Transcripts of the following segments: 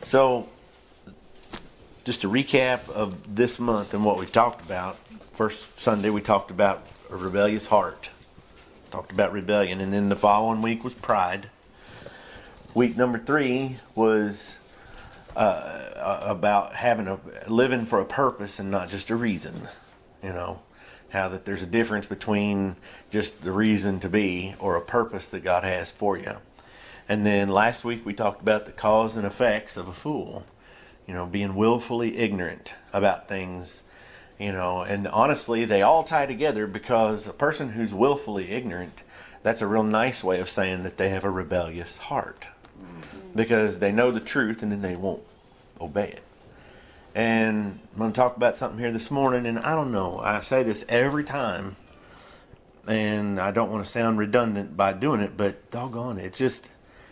So, just a recap of this month and what we've talked about. First Sunday we talked about a rebellious heart. Talked about rebellion. And then the following week was pride. Week number 3 was about living for a purpose and not just a reason. You know, how that there's a difference between just the reason to be or a purpose that God has for you. And then last week we talked about the cause and effects of a fool. You know, being willfully ignorant about things. You know, and honestly, they all tie together, because a person who's willfully ignorant, that's a real nice way of saying that they have a rebellious heart. Because they know the truth and then they won't obey it. And I'm going to talk about something here this morning, and I don't know, I say this every time, and I don't want to sound redundant by doing it, but doggone it, it's just,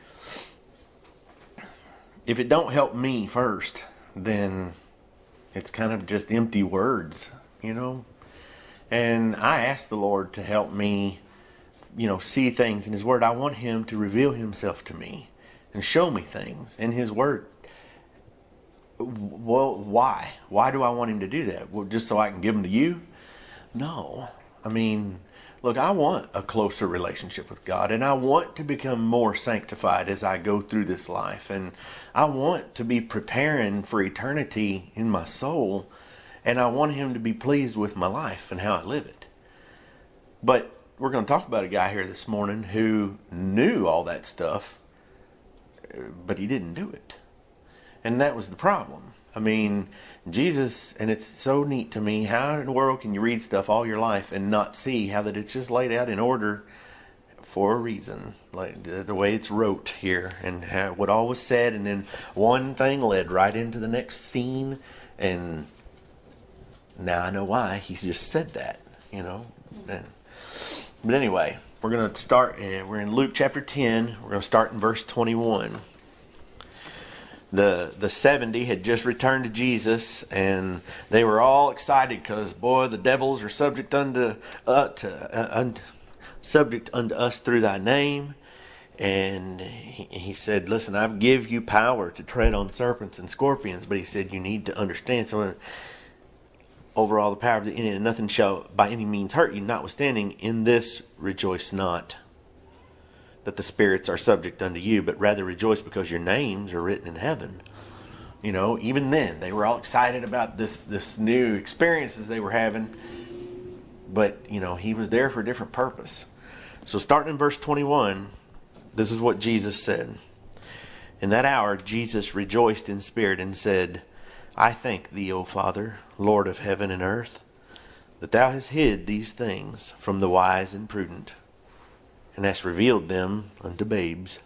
if it don't help me first, then it's kind of just empty words, you know. And I ask the Lord to help me, you know, see things in His Word. I want Him to reveal Himself to me and show me things in His Word. Well, why? Why do I want Him to do that? Well, just so I can give them to you? No. I mean, look, I want a closer relationship with God, and I want to become more sanctified as I go through this life, and I want to be preparing for eternity in my soul, and I want Him to be pleased with my life and how I live it. But we're going to talk about a guy here this morning who knew all that stuff, but he didn't do it. And that was the problem. I mean, Jesus, and it's so neat to me, how in the world can you read stuff all your life and not see how that it's just laid out in order for a reason, like the way it's wrote here, and how, what all was said, and then one thing led right into the next scene, and now I know why He's just said that, you know. But anyway, we're going to start, we're in Luke chapter 10, we're going to start in verse 21. The 70 had just returned to Jesus, and they were all excited because, boy, the devils are subject unto us through Thy name. And he said, listen, I give you power to tread on serpents and scorpions. But He said, you need to understand, so over all the power of the enemy, and nothing shall by any means hurt you. Notwithstanding, in this rejoice not, that the spirits are subject unto you, but rather rejoice because your names are written in heaven. You know, even then, they were all excited about this new experiences they were having. But, you know, He was there for a different purpose. So starting in verse 21, this is what Jesus said. In that hour, Jesus rejoiced in spirit and said, I thank Thee, O Father, Lord of heaven and earth, that Thou hast hid these things from the wise and prudent, and hast revealed them unto babes.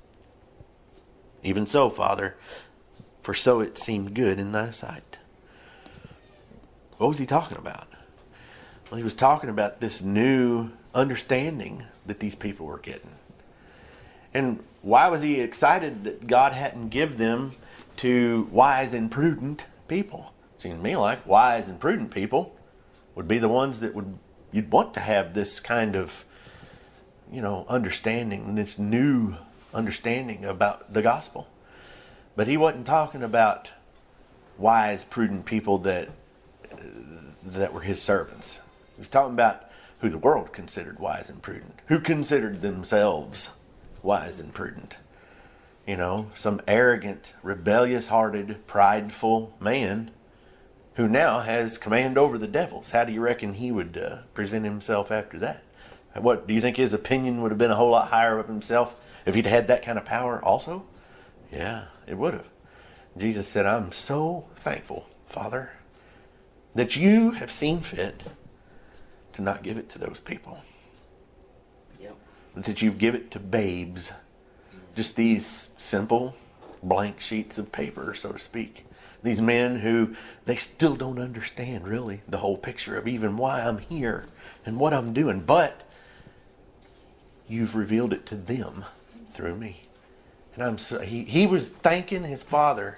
Even so, Father, for so it seemed good in Thy sight. What was He talking about? Well, He was talking about this new understanding that these people were getting. And why was He excited that God hadn't given them to wise and prudent people? It seemed to me like wise and prudent people would be the ones that you'd want to have this kind of, you know, understanding, this new understanding about the gospel. But He wasn't talking about wise, prudent people that were His servants. He was talking about who the world considered wise and prudent, who considered themselves wise and prudent. You know, some arrogant, rebellious-hearted, prideful man who now has command over the devils. How do you reckon he would present himself after that? What, do you think his opinion would have been a whole lot higher of himself if he'd had that kind of power also? Yeah, it would have. Jesus said, I'm so thankful, Father, that You have seen fit to not give it to those people. Yep. That You've given it to babes. Just these simple blank sheets of paper, so to speak. These men who, they still don't understand really the whole picture of even why I'm here and what I'm doing. But You've revealed it to them through me. And he was thanking his Father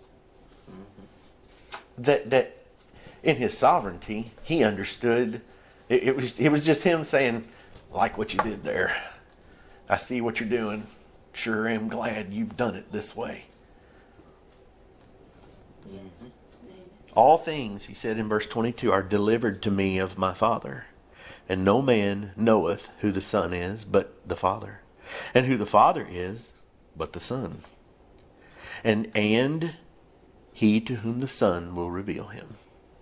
that in His sovereignty, He understood. It was just Him saying, like what you did there. I see what you're doing. Sure am glad you've done it this way. All things, he said in verse 22, are delivered to me of my Father. And no man knoweth who the Son is, but the Father. And who the Father is, but the Son. And he to whom the Son will reveal him.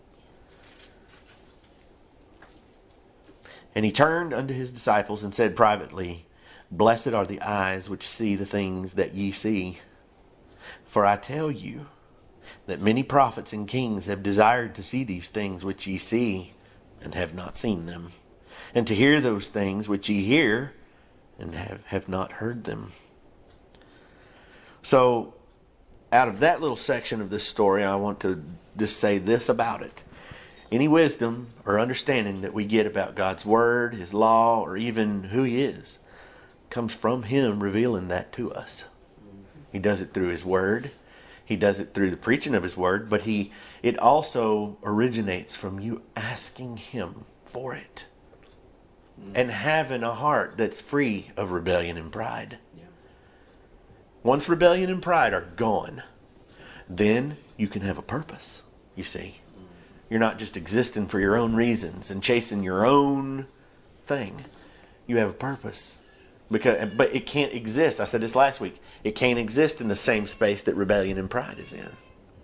And he turned unto his disciples and said privately, Blessed are the eyes which see the things that ye see. For I tell you that many prophets and kings have desired to see these things which ye see, and have not seen them, and to hear those things which ye hear, and have not heard them. So, out of that little section of this story, I want to just say this about it. Any wisdom or understanding that we get about God's Word, His law, or even who He is, comes from Him revealing that to us. He does it through His Word. He does it through the preaching of His Word. But it also originates from you asking Him for it. And having a heart that's free of rebellion and pride. Yeah. Once rebellion and pride are gone, then you can have a purpose, you see. You're not just existing for your own reasons and chasing your own thing. You have a purpose. But it can't exist. I said this last week. It can't exist in the same space that rebellion and pride is in.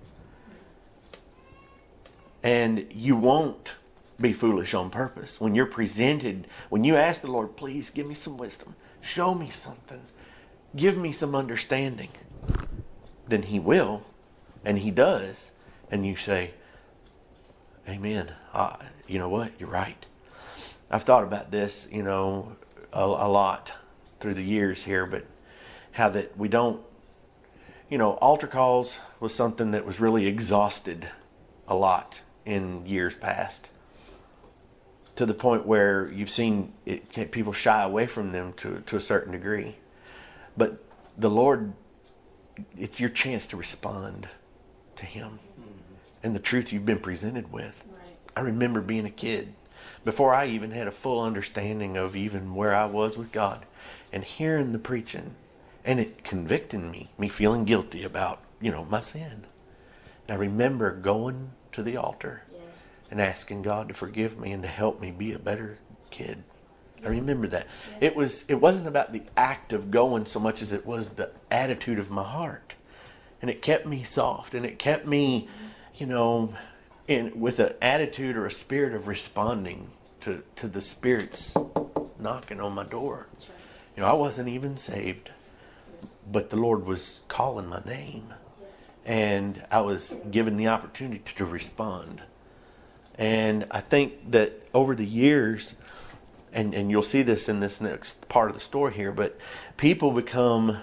And you won't be foolish on purpose. When you're presented, when you ask the Lord, please give me some wisdom. Show me something. Give me some understanding. Then He will. And He does. And you say, Amen. You know what? You're right. I've thought about this, a lot through the years here, but how that we don't, altar calls was something that was really exhausted a lot in years past. To the point where you've seen people shy away from them to a certain degree. But the Lord, it's your chance to respond to Him. And the truth you've been presented with. Right. I remember being a kid, before I even had a full understanding of even where I was with God, and hearing the preaching, and it convicting me feeling guilty about, my sin. And I remember going to the altar and asking God to forgive me and to help me be a better kid. I remember that. Yeah. It wasn't about the act of going so much as it was the attitude of my heart. And it kept me soft, and it kept me with an attitude or a spirit of responding to the Spirit's knocking on my door. Right. I wasn't even saved, but the Lord was calling my name. Yes. And I was given the opportunity to respond. And I think that over the years, and you'll see this in this next part of the story here, but people become,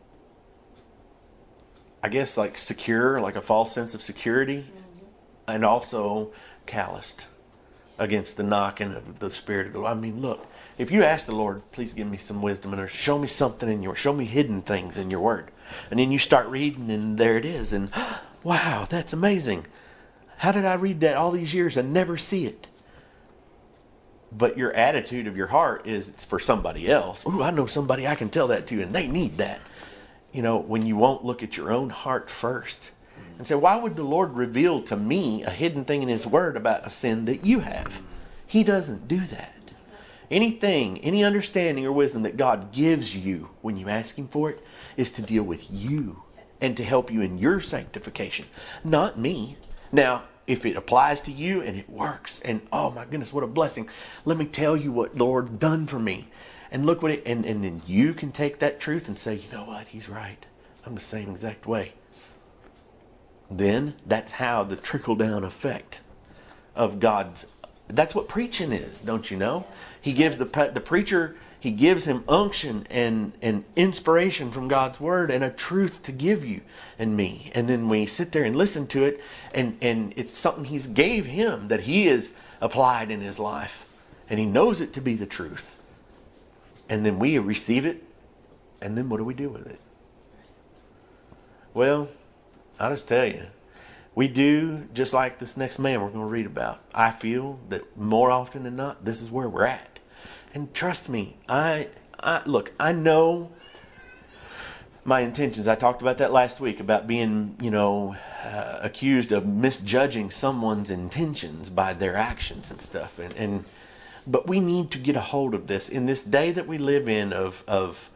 I guess, like secure, like a false sense of security, and also calloused against the knocking of the Spirit of the Lord. I mean, look, if you ask the Lord, please give me some wisdom and show me something show me hidden things in your Word, and then you start reading, and there it is, and wow, that's amazing. How did I read that all these years and never see it? But your attitude of your heart is it's for somebody else. Ooh, I know somebody I can tell that to, and they need that. When you won't look at your own heart first and say, why would the Lord reveal to me a hidden thing in His Word about a sin that you have? He doesn't do that. Anything, any understanding or wisdom that God gives you when you ask Him for it is to deal with you and to help you in your sanctification, not me. Now, if it applies to you and it works, and oh my goodness, what a blessing. Let me tell you what the Lord done for me. And look what and then you can take that truth and say, you know what, He's right. I'm the same exact way. Then that's how the trickle-down effect of that's what preaching is, don't you know? He gives the preacher, he gives him unction and inspiration from God's Word and a truth to give you and me. And then we sit there and listen to it, and it's something He's gave him that he has applied in his life. And he knows it to be the truth. And then we receive it, and then what do we do with it? Well, I'll just tell you, we do just like this next man we're going to read about. I feel that more often than not, this is where we're at. And trust me, I know my intentions. I talked about that last week, about being, accused of misjudging someone's intentions by their actions and stuff. But we need to get a hold of this in this day that we live in of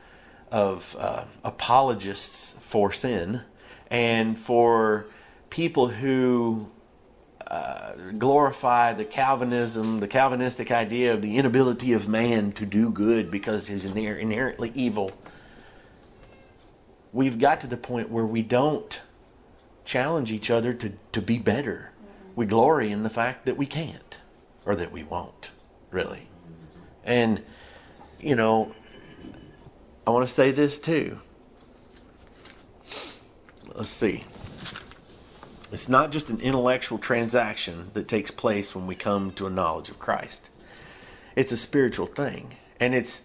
apologists for sin, and for people who glorify the Calvinistic idea of the inability of man to do good because he's inherently evil. We've got to the point where we don't challenge each other to be better. We glory in the fact that we can't, or that we won't, really. And, I want to say this too. Let's see. It's not just an intellectual transaction that takes place when we come to a knowledge of Christ. It's a spiritual thing. And it's,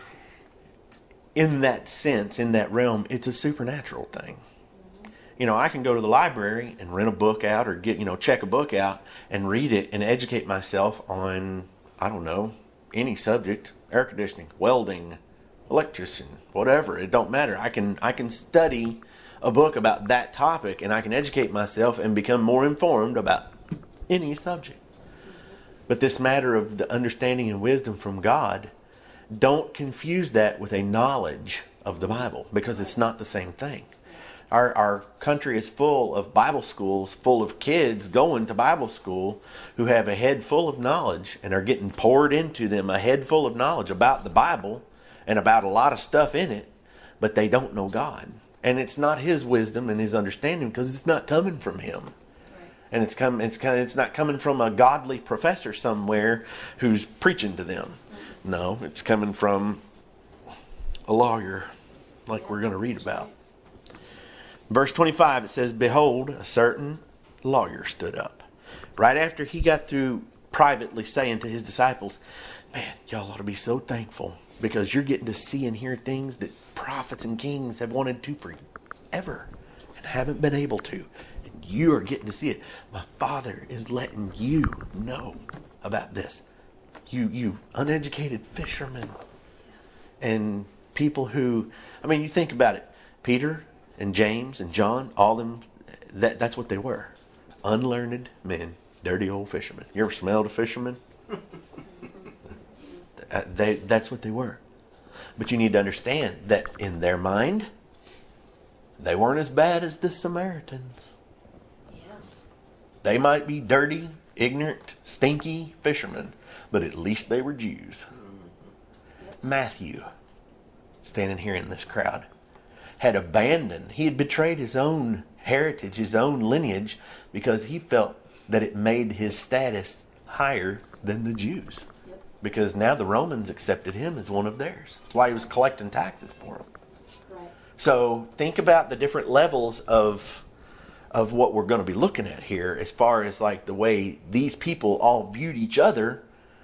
in that sense, in that realm, it's a supernatural thing. I can go to the library and rent a book out, or get, check a book out and read it and educate myself on, I don't know, any subject, air conditioning, welding, electrician, whatever. It don't matter. I can study a book about that topic, and I can educate myself and become more informed about any subject. But this matter of the understanding and wisdom from God, don't confuse that with a knowledge of the Bible, because it's not the same thing. Our country is full of Bible schools, full of kids going to Bible school who have a head full of knowledge and are getting poured into them a head full of knowledge about the Bible and about a lot of stuff in it, but they don't know God. And it's not His wisdom and His understanding, because it's not coming from Him. Right. And it's not coming from a godly professor somewhere who's preaching to them. No, it's coming from a lawyer, like we're going to read about. Verse 25, it says, "Behold, a certain lawyer stood up." Right after he got through privately saying to his disciples, "Man, y'all ought to be so thankful, because you're getting to see and hear things that prophets and kings have wanted to forever and haven't been able to. And you are getting to see it. My Father is letting you know about this. You uneducated fishermen." And people who, you think about it. Peter and James and John, all them, that's what they were. Unlearned men, dirty old fishermen. You ever smelled a fisherman? That's what they were. But you need to understand that in their mind, they weren't as bad as the Samaritans. Yeah. They might be dirty, ignorant, stinky fishermen, but at least they were Jews. Matthew, standing here in this crowd, he had betrayed his own heritage, his own lineage, because he felt that it made his status higher than the Jews. Yep. Because now the Romans accepted him as one of theirs. That's why he was collecting taxes for them. Right. So think about the different levels of what we're going to be looking at here, as far as like the way these people all viewed each other,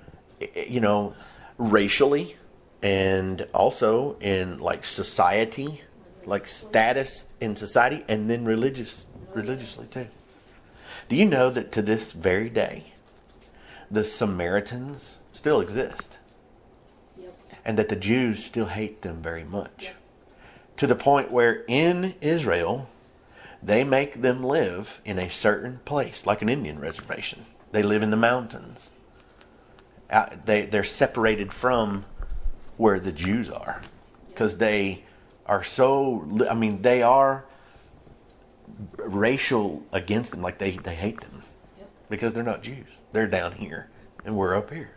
racially, and also in like society, like status in society, and then religiously too. Do you know that to this very day, the Samaritans still exist? Yep. And that the Jews still hate them very much. Yep. To the point where in Israel, they make them live in a certain place, like an Indian reservation. They live in the mountains. They're separated from where the Jews are, because they are they are racial against them, like they hate them. Yep. Because they're not Jews. They're down here and we're up here.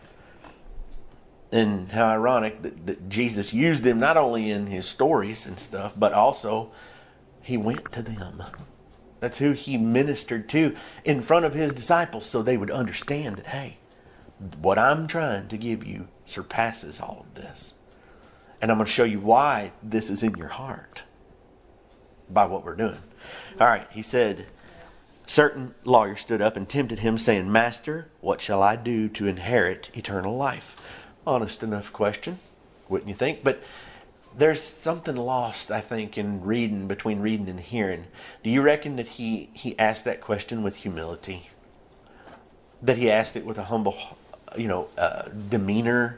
And how ironic that Jesus used them not only in His stories and stuff, but also He went to them. That's who He ministered to in front of His disciples, so they would understand that, hey, what I'm trying to give you surpasses all of this. And I'm going to show you why this is in your heart by what we're doing. All right, he said, certain lawyer stood up and tempted him, saying, "Master, what shall I do to inherit eternal life?" Honest enough question, wouldn't you think? But there's something lost, I think, in between reading and hearing. Do you reckon that he asked that question with humility? That he asked it with a humble, demeanor?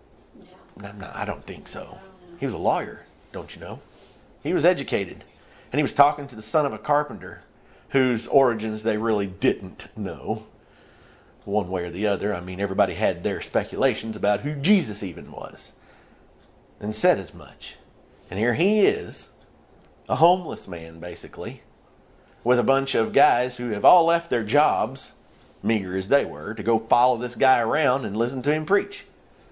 No, I don't think so. He was a lawyer, don't you know? He was educated. And he was talking to the son of a carpenter whose origins they really didn't know one way or the other. I mean, everybody had their speculations about who Jesus even was and said as much. And here he is, a homeless man basically, with a bunch of guys who have all left their jobs, meager as they were, to go follow this guy around and listen to him preach.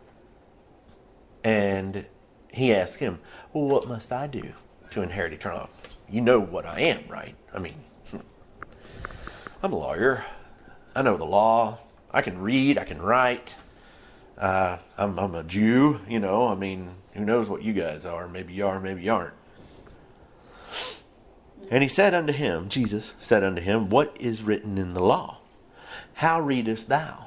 And he asked him, well, what must I do to inherit eternal life? You know what I am, right? I mean, I'm a lawyer. I know the law. I can read. I can write. I'm a Jew, you know. I mean, who knows what you guys are? Maybe you are, maybe you aren't. And he said unto him, Jesus said unto him, what is written in the law? How readest thou?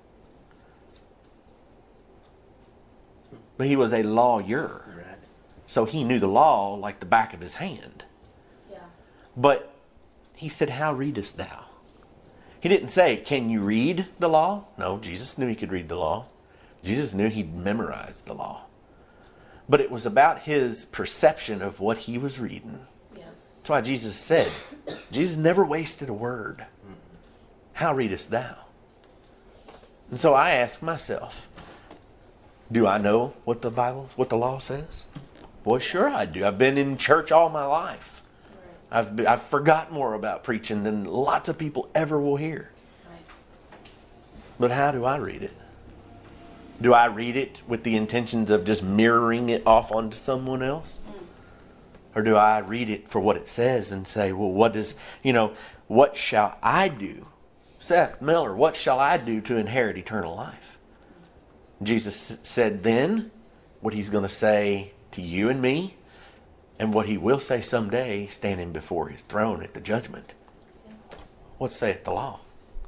But he was a lawyer. Right. So he knew the law like the back of his hand. Yeah. But he said, how readest thou? He didn't say, can you read the law? No, Jesus knew he could read the law. Jesus knew he'd memorized the law. But it was about his perception of what he was reading. Yeah. That's why Jesus said, Jesus never wasted a word. How readest thou? And so I ask myself, do I know what the Bible, what the law says? Well, sure I do. I've been in church all my life. Right. I've forgot more about preaching than lots of people ever will hear. Right. But how do I read it? Do I read it with the intentions of just mirroring it off onto someone else? Or do I read it for what it says and say, well, what shall I do? Seth Miller, what shall I do to inherit eternal life? Jesus said then what he's going to say to you and me, and what he will say someday standing before his throne at the judgment. What saith the law?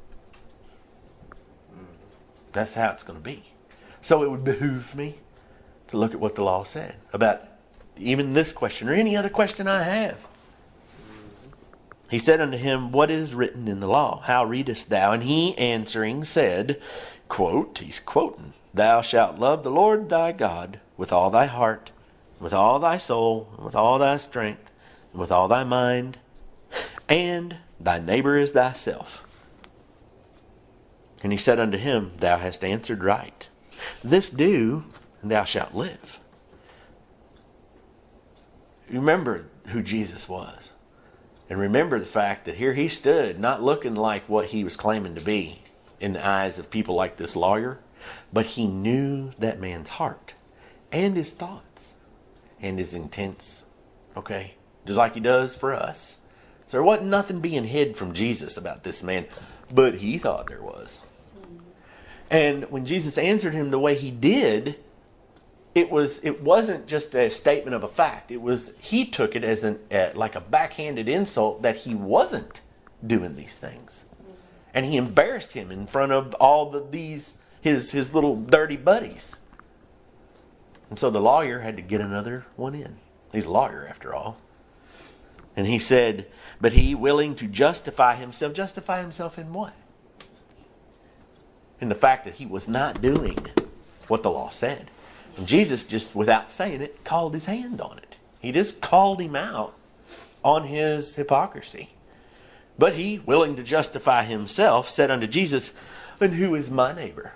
That's how it's going to be. So it would behoove me to look at what the law said about even this question or any other question I have. He said unto him, what is written in the law? How readest thou? And he answering said, quote, he's quoting, thou shalt love the Lord thy God with all thy heart, with all thy soul, and with all thy strength, and with all thy mind, and thy neighbor as thyself. And he said unto him, thou hast answered right. This do, and thou shalt live. Remember who Jesus was. And remember the fact that here he stood, not looking like what he was claiming to be in the eyes of people like this lawyer, but he knew that man's heart and his thoughts and his intents. Okay? Just like he does for us. So there wasn't nothing being hid from Jesus about this man, but he thought there was. And when Jesus answered him the way he did, it wasn't just a statement of a fact. He took it as like a backhanded insult that he wasn't doing these things. And he embarrassed him in front of all his little dirty buddies. And so the lawyer had to get another one in. He's a lawyer after all. And he said, but he willing to justify himself in what? In the fact that he was not doing what the law said. And Jesus, just without saying it, called his hand on it. He just called him out on his hypocrisy. But he, willing to justify himself, said unto Jesus, and who is my neighbor?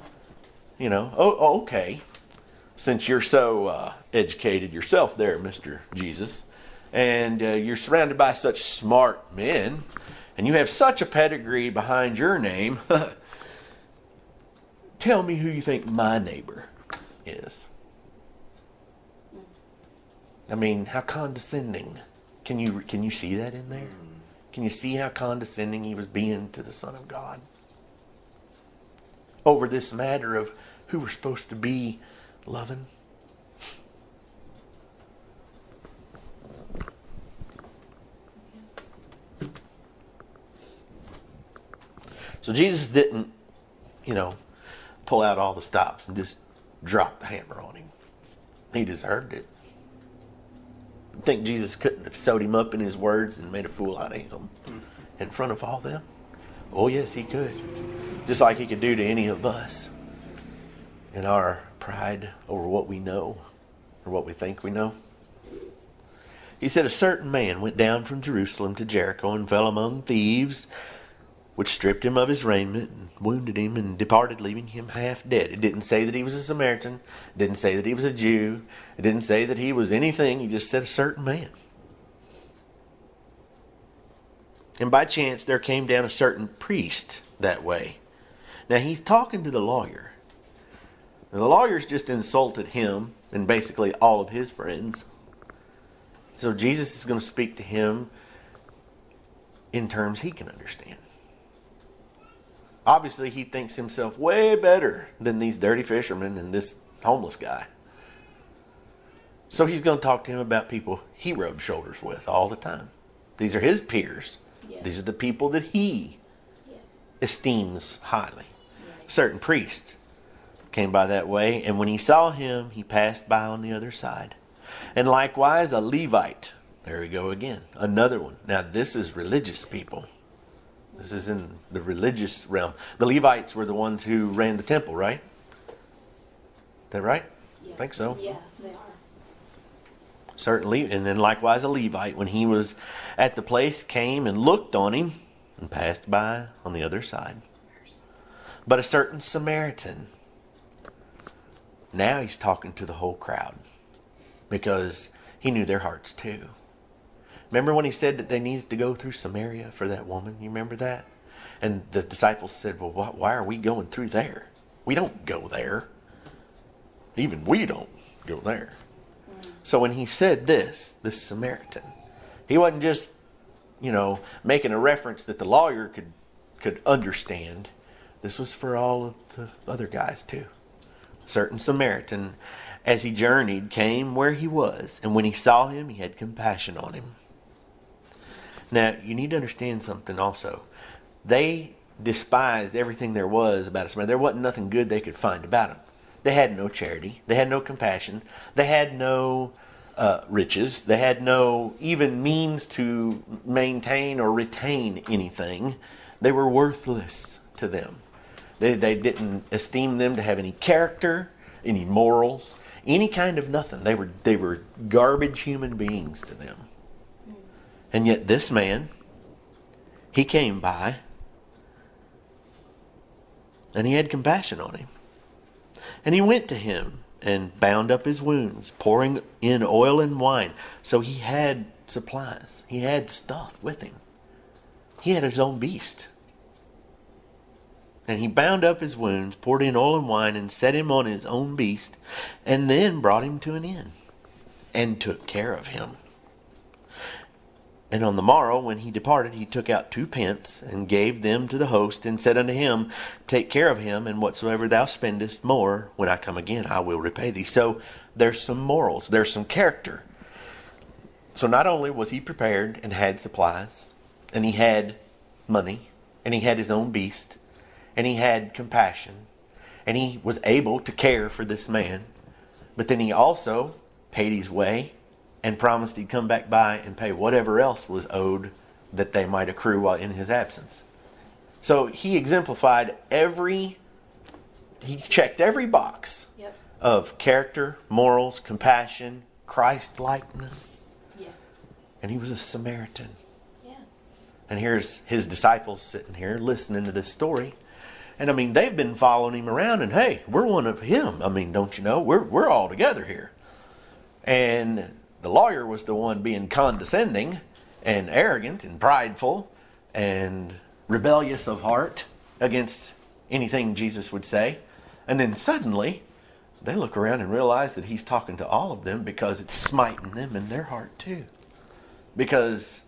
Okay. Since you're so educated yourself there, Mr. Jesus, and you're surrounded by such smart men, and you have such a pedigree behind your name, tell me who you think my neighbor is. I mean, how condescending. Can you see that in there? Can you see how condescending he was being to the Son of God? Over this matter of who we're supposed to be loving. So Jesus didn't, pull out all the stops and just drop the hammer on him. He deserved it. You think Jesus couldn't have sewed him up in his words and made a fool out of him in front of all them? Oh yes, he could. Just like he could do to any of us in our pride over what we know or what we think we know. He said, a certain man went down from Jerusalem to Jericho and fell among thieves, which stripped him of his raiment and wounded him and departed, leaving him half dead. It didn't say that he was a Samaritan. It didn't say that he was a Jew. It didn't say that he was anything. He just said a certain man. And by chance there came down a certain priest that way. Now he's talking to the lawyer. Now, the lawyer's just insulted him and basically all of his friends. So Jesus is going to speak to him in terms he can understand. Obviously, he thinks himself way better than these dirty fishermen and this homeless guy. So he's going to talk to him about people he rubs shoulders with all the time. These are his peers. Yeah. These are the people that he esteems highly. Right. A certain priest came by that way, and when he saw him, he passed by on the other side. And likewise a Levite. There we go again. Another one. Now this is religious people. This is in the religious realm. The Levites were the ones who ran the temple, right? Is that right? Yeah. I think so. Yeah, they are. Certainly. And then likewise a Levite, when he was at the place, came and looked on him and passed by on the other side. But a certain Samaritan. Now he's talking to the whole crowd because he knew their hearts too. Remember when he said that they needed to go through Samaria for that woman? You remember that? And the disciples said, well, why are we going through there? We don't go there. Even we don't go there. So when he said this Samaritan, he wasn't just, making a reference that the lawyer could understand. This was for all of the other guys too. A certain Samaritan, as he journeyed, came where he was, and when he saw him, he had compassion on him. Now, you need to understand something also. They despised everything there was about a Samaritan. There wasn't nothing good they could find about him. They had no charity. They had no compassion. They had no riches. They had no even means to maintain or retain anything. They were worthless to them. They didn't esteem them to have any character, any morals, any kind of nothing. They were garbage human beings to them. And yet this man, he came by and he had compassion on him. And he went to him and bound up his wounds, pouring in oil and wine. So he had supplies. He had stuff with him. He had his own beast. And he bound up his wounds, poured in oil and wine, and set him on his own beast, and then brought him to an inn, and took care of him. And on the morrow, when he departed, he took out 2 pence, and gave them to the host, and said unto him, take care of him, and whatsoever thou spendest more, when I come again, I will repay thee. So there's some morals, there's some character. So not only was he prepared and had supplies, and he had money, and he had his own beast, and he had compassion, and he was able to care for this man, but then he also paid his way and promised he'd come back by and pay whatever else was owed that they might accrue while in his absence. So he exemplified he checked every box of character, morals, compassion, Christ-likeness. Yeah. And he was a Samaritan. Yeah. And here's his disciples sitting here listening to this story. And they've been following him around and hey, we're one of him. Don't you know? We're all together here. And the lawyer was the one being condescending and arrogant and prideful and rebellious of heart against anything Jesus would say. And then suddenly they look around and realize that he's talking to all of them because it's smiting them in their heart too. Because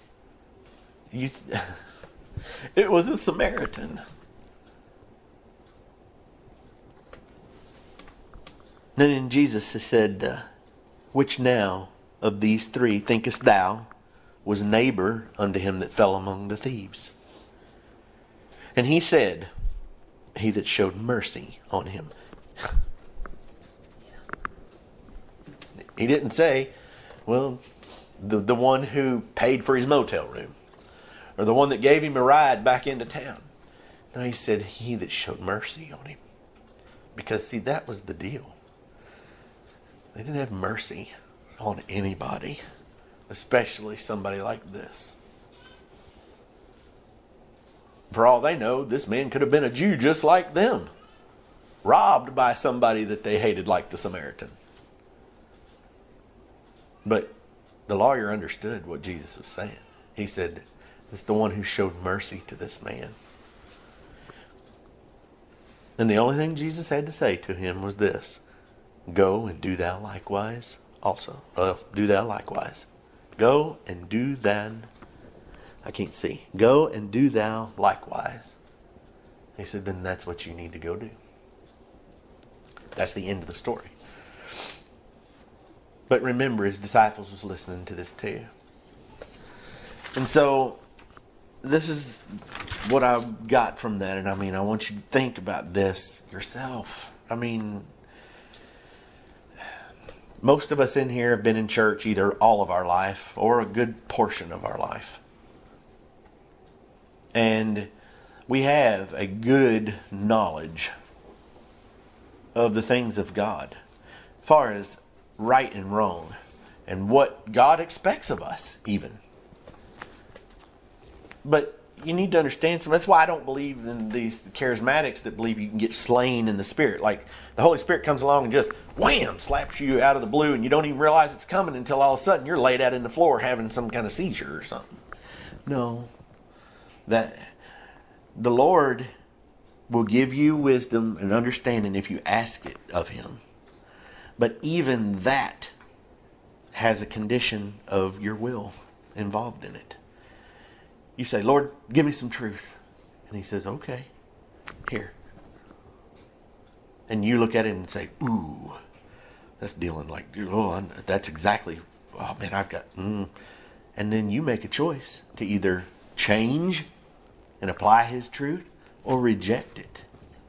it was a Samaritan. Then Jesus said, which now of these 3 thinkest thou was neighbor unto him that fell among the thieves? And he said, he that showed mercy on him. He didn't say, well, the one who paid for his motel room, or the one that gave him a ride back into town. No, he said, he that showed mercy on him. Because see, that was the deal. They didn't have mercy on anybody. especially somebody like this. For all they know, this man could have been a Jew just like them, robbed by somebody that they hated like the Samaritan. But the lawyer understood what Jesus was saying. He said, it's the one who showed mercy to this man. And the only thing Jesus had to say to him was this: go and do thou likewise also. Do thou likewise. Go and do then. I can't see. Go and do thou likewise. He said, then that's what you need to go do. That's the end of the story. But remember, his disciples was listening to this too. And so, this is what I got from that. And I mean, I want you to think about this yourself. I mean, most of us in here have been in church either all of our life or a good portion of our life. And we have a good knowledge of the things of God, as far as right and wrong, and what God expects of us, even. But you need to understand something. That's why I don't believe in these charismatics that believe you can get slain in the Spirit. Like the Holy Spirit comes along and just wham, slaps you out of the blue, and you don't even realize it's coming until all of a sudden you're laid out in the floor having some kind of seizure or something. No. That the Lord will give you wisdom and understanding if you ask it of Him. But even that has a condition of your will involved in it. You say, Lord, give me some truth. And He says, okay, here. And you look at it and say, ooh, that's dealing like, that's exactly, oh man, I've got, And then you make a choice to either change and apply His truth or reject it.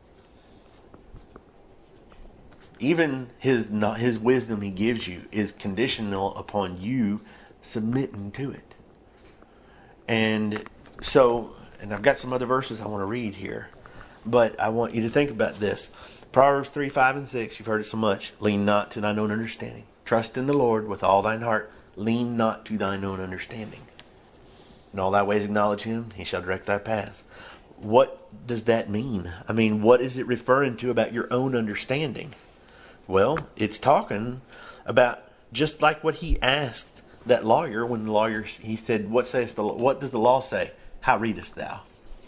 Even His wisdom He gives you is conditional upon you submitting to it. And so, and I've got some other verses I want to read here, but I want you to think about this. Proverbs 3, 5, and 6, you've heard it so much. Lean not to thine own understanding. Trust in the Lord with all thine heart. Lean not to thine own understanding. In all thy ways acknowledge Him, He shall direct thy paths. What does that mean? I mean, what is it referring to about your own understanding? Well, it's talking about just like what He asked that lawyer when the lawyer, he said, what does the law say? How readest thou?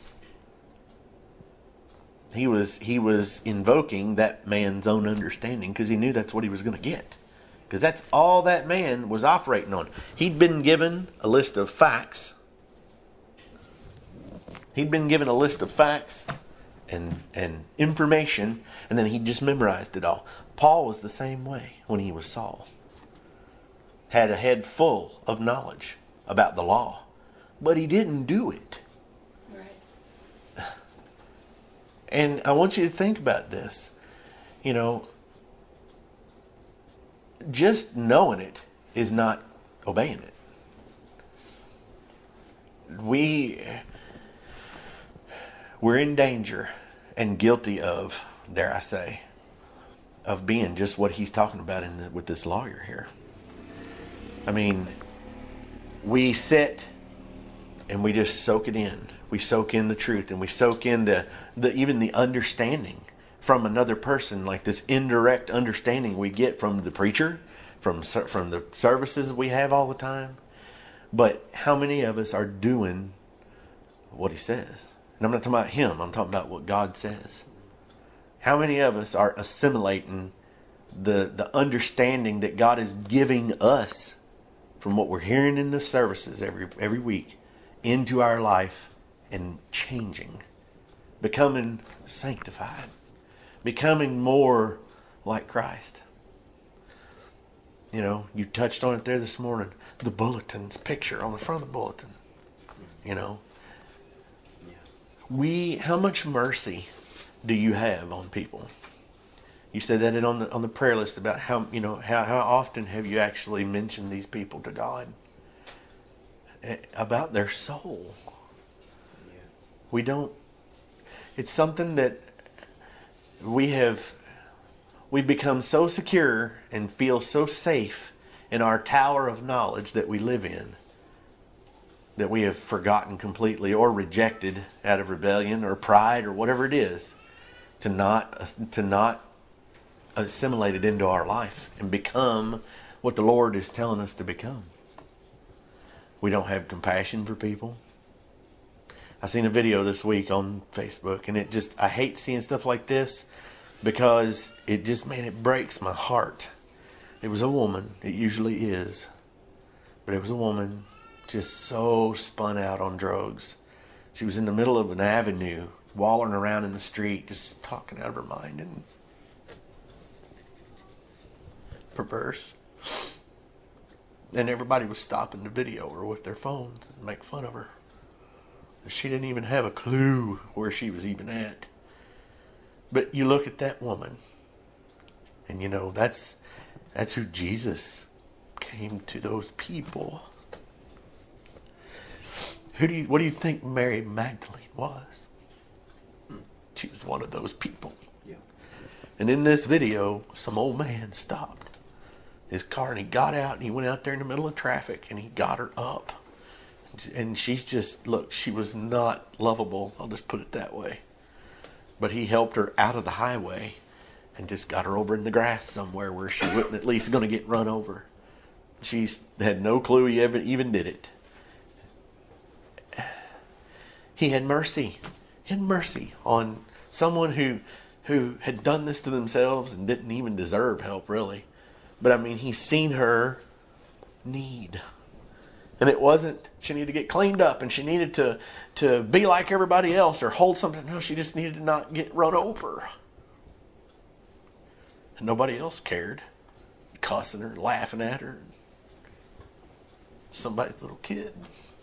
He was invoking that man's own understanding because he knew that's what he was going to get. Because that's all that man was operating on. He'd been given a list of facts. He'd been given a list of facts and information, and then he just memorized it all. Paul was the same way when he was Saul. Had a head full of knowledge about the law, but he didn't do it. Right. And I want you to think about this. You know, just knowing it is not obeying it. We're in danger and guilty of, dare I say, of being just what he's talking about with this lawyer here. I mean, we sit and we just soak it in. We soak in the truth, and we soak in the even the understanding from another person, like this indirect understanding we get from the preacher, from the services we have all the time. But how many of us are doing what he says? And I'm not talking about him. I'm talking about what God says. How many of us are assimilating the understanding that God is giving us from what we're hearing in the services every week into our life and changing, becoming sanctified, becoming more like Christ? You know, you touched on it there this morning. The bulletin's picture on the front of the bulletin. You know, how much mercy do you have on people? You said that on the prayer list about how often have you actually mentioned these people to God about their soul? Yeah. We don't. It's something that we've become so secure and feel so safe in our tower of knowledge that we live in, that we have forgotten completely or rejected out of rebellion or pride or whatever it is, to not assimilate it into our life and become what the Lord is telling us to become. We don't have compassion for people. I seen a video this week on Facebook, and I hate seeing stuff like this, because it breaks my heart. It was a woman, it usually is, but it was a woman just so spun out on drugs. She was in the middle of an avenue, wallering around in the street, just talking out of her mind, and perverse. And everybody was stopping to video her with their phones and make fun of her. She didn't even have a clue where she was even at. But you look at that woman, and you know, that's who Jesus came to, those people. What do you think Mary Magdalene was? She was one of those people. Yeah. And in this video, some old man stopped his car, and he got out, and he went out there in the middle of traffic, and he got her up. And she's just, look, she was not lovable, I'll just put it that way. But he helped her out of the highway and just got her over in the grass somewhere where she wasn't at least going to get run over. She had no clue he even did it. He had mercy. He had mercy on someone who had done this to themselves and didn't even deserve help, really. But I mean, he's seen her need. And it wasn't she needed to get cleaned up and she needed to be like everybody else or hold something. No, she just needed to not get run over. And nobody else cared. Cussing her, laughing at her. Somebody's little kid.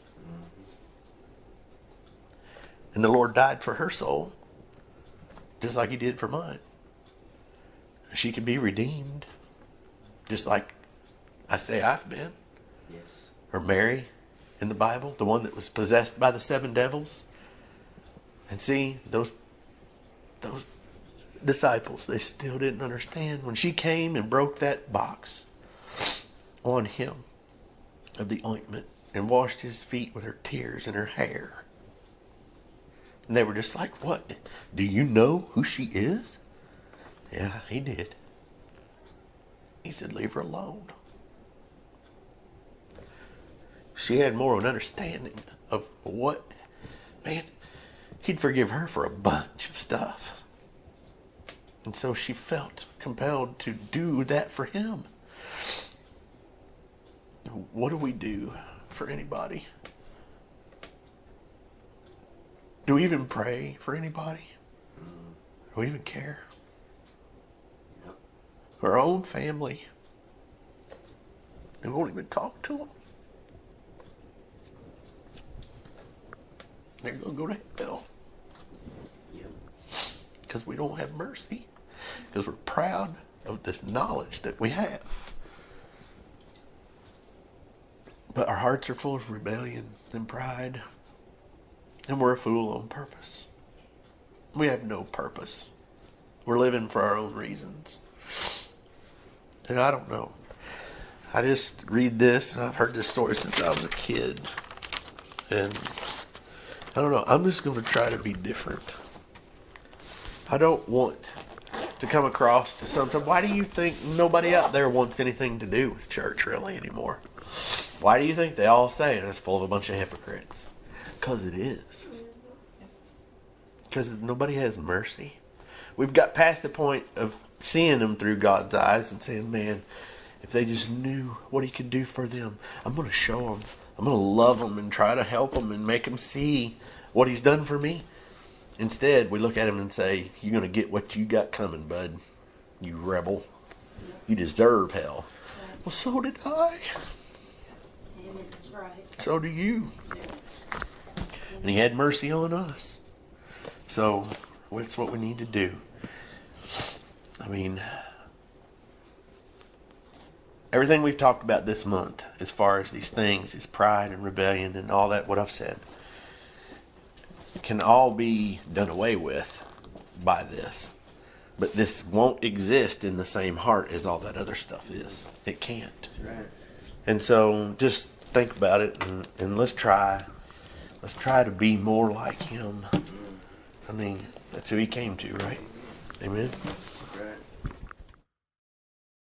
And the Lord died for her soul, just like he did for mine. She could be redeemed, just like I say I've been. Yes. Or Mary in the Bible, the one that was possessed by the 7 devils. And see, those disciples, they still didn't understand. When she came and broke that box on him of the ointment and washed his feet with her tears and her hair. And they were just like, what? Do you know who she is? Yeah, he did. He said, leave her alone. She had more of an understanding of what, man, he'd forgive her for a bunch of stuff. And so she felt compelled to do that for him. What do we do for anybody? Do we even pray for anybody? Do we even care? Yep. For our own family. And won't even talk to them. They're going to go to hell. Yep. Because we don't have mercy. Because we're proud of this knowledge that we have. But our hearts are full of rebellion and pride. And we're a fool on purpose. We have no purpose. We're living for our own reasons. And I don't know. I just read this, and I've heard this story since I was a kid. And I don't know. I'm just going to try to be different. I don't want to come across to something. Why do you think nobody out there wants anything to do with church really anymore? Why do you think they all say it's full of a bunch of hypocrites? Because it is. Because nobody has mercy. We've got past the point of seeing them through God's eyes and saying, man, if they just knew what he could do for them, I'm going to show them. I'm going to love them and try to help them and make them see what he's done for me. Instead, we look at him and say, you're going to get what you got coming, bud. You rebel. You deserve hell. Well, so did I. That's right. So do you. And he had mercy on us. So that's what we need to do. I mean, everything we've talked about this month, as far as these things, is pride and rebellion and all that, what I've said, can all be done away with by this. But this won't exist in the same heart as all that other stuff is. It can't. That's right. And so just think about it, and let's try to be more like him. I mean, that's who he came to, right? Amen. Right.